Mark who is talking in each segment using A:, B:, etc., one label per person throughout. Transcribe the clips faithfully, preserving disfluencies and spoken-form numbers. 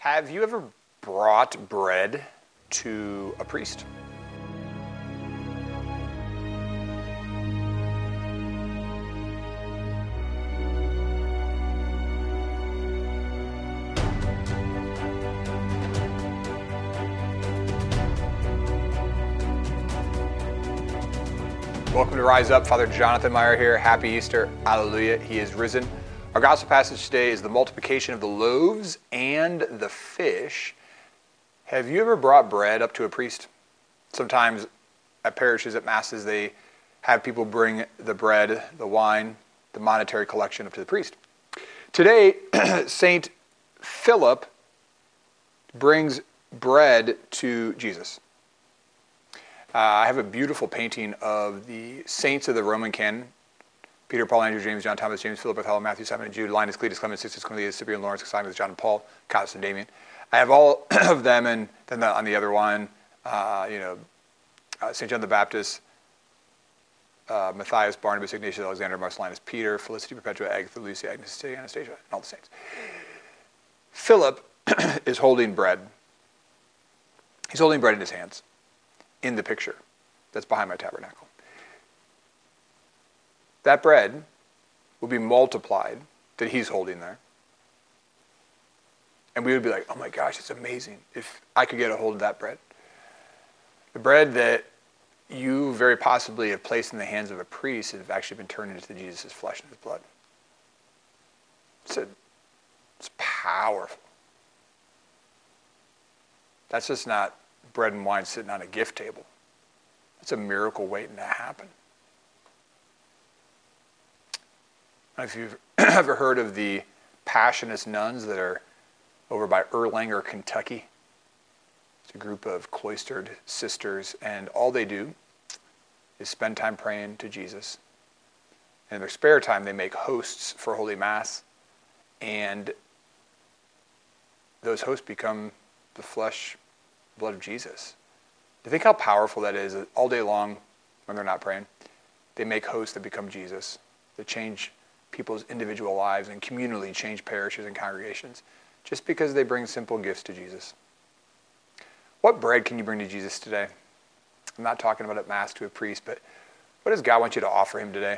A: Have you ever brought bread to a priest? Welcome to Rise Up. Father Jonathan Meyer here. Happy Easter. Hallelujah. He is risen. Our gospel passage today is the multiplication of the loaves and the fish. Have you ever brought bread up to a priest? Sometimes at parishes, at masses, they have people bring the bread, the wine, the monetary collection up to the priest. Today, Saint Philip brings bread to Jesus. Uh, I have a beautiful painting of the saints of the Roman canon: Peter, Paul, Andrew, James, John, Thomas, James, Philip, Bartholomew, Matthew, Simon, and Jude, Linus, Cletus, Clement, Sixtus, Cornelius, Cyprian, Lawrence, Simon, John, Paul, Caius, and Damien. I have all of them, and then the, on the other one, uh, you know, uh, Saint John the Baptist, uh, Matthias, Barnabas, Ignatius, Alexander, Marcellinus, Peter, Felicity, Perpetua, Agatha, Lucy, Agnes, Anastasia, and all the saints. Philip is holding bread. He's holding bread in his hands in the picture that's behind my tabernacle. That bread will be multiplied that he's holding there. And we would be like, oh my gosh, it's amazing if I could get a hold of that bread. The bread that you very possibly have placed in the hands of a priest have actually been turned into Jesus' flesh and his blood. It's, a, it's powerful. That's just not bread and wine sitting on a gift table. It's a miracle waiting to happen. If you've ever heard of the Passionist nuns that are over by Erlanger, Kentucky, it's a group of cloistered sisters, and all they do is spend time praying to Jesus. And in their spare time, they make hosts for Holy Mass, and those hosts become the flesh, blood of Jesus. Do you think how powerful that is? All day long, when they're not praying, they make hosts that become Jesus, that change people's individual lives and communally change parishes and congregations just because they bring simple gifts to Jesus. What bread can you bring to Jesus today? I'm not talking about at Mass to a priest, but what does God want you to offer him today?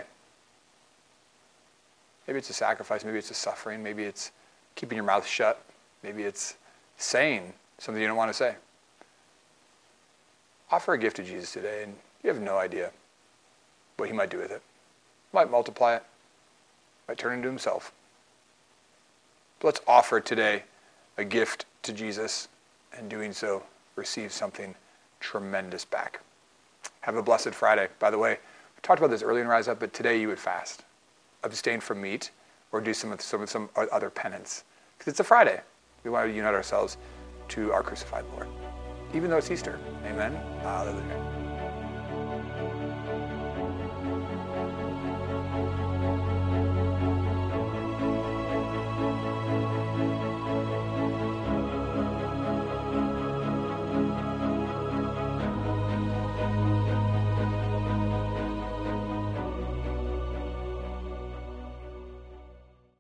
A: Maybe it's a sacrifice, maybe it's a suffering, maybe it's keeping your mouth shut, maybe it's saying something you don't want to say. Offer a gift to Jesus today, and you have no idea what he might do with it. Might multiply it, might turn into himself. But let's offer today a gift to Jesus, and doing so, receive something tremendous back. Have a blessed Friday. By the way, we talked about this earlier in Rise Up, but today you would fast. Abstain from meat, or do some, some, some other penance. Because it's a Friday. We want to unite ourselves to our crucified Lord, even though it's Easter. Amen. Hallelujah.